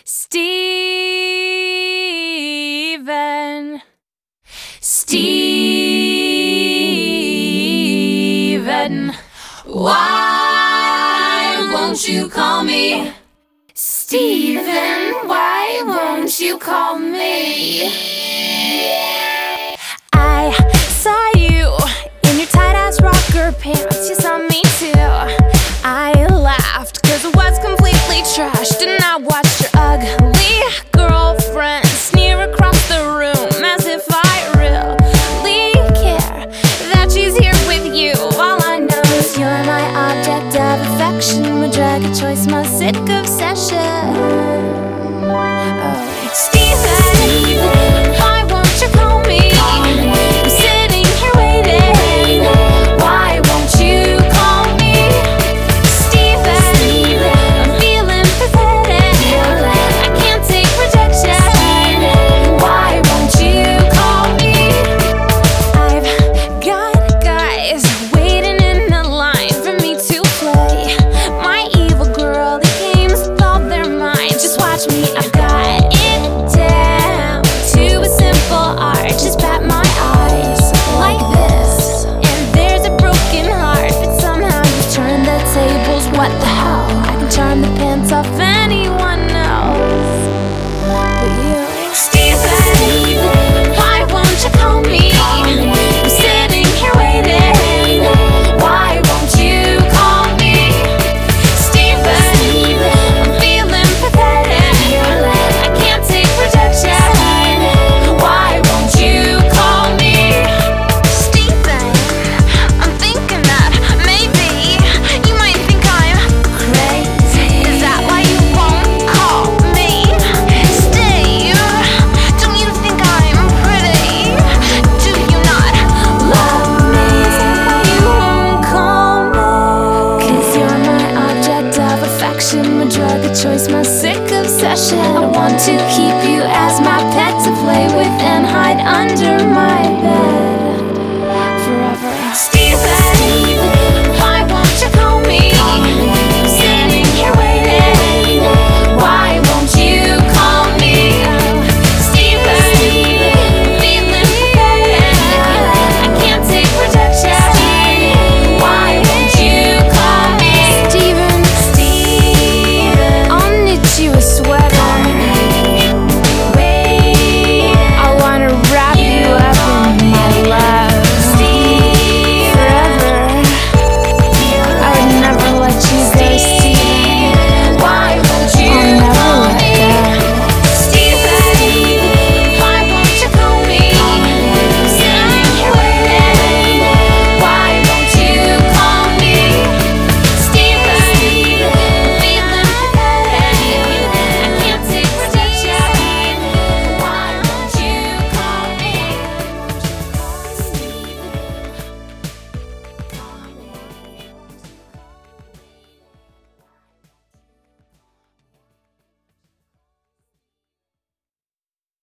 Steven. Steven, why won't you call me? Steven, why won't you call me? I saw you in your tight-ass rocker pants. You saw me too. I laughed cause it was completely trashed, and I watched your ugly girlfriend sneer across the room as if I really care that she's here with you. All I know is you're my object of affection, my drug of choice, my sick obsession. Oh, Steven, why won't you call me? I'm sitting here waiting. Why won't you call me? Steven, I'm feeling pathetic. I can't take rejection. Why won't you call me? I've got guys waiting in the line for me to play my evil girl. The game's with all their minds. Just watch me. I've got it down to a simple art. Just pat my eyes like this, and there's a broken heart. But somehow you turn the tables. What the hell? I can charm the pants off anyone else but you. Steven, why won't you call me? I'm sitting here waiting. Why won't you call me? Steven, I'm feeling pathetic. I can't take rejection. Why won't you call me? Steven, I'm thinking that maybe you might think I'm crazy. Is that why you won't call me? Steve, don't you think I'm pretty? Do you not love me? Is that why you won't call me? 'Cause you're my object of affection, my drug of choice, my sick obsession. I want to keep you as my pet to play with and hide under my bed forever. Steven,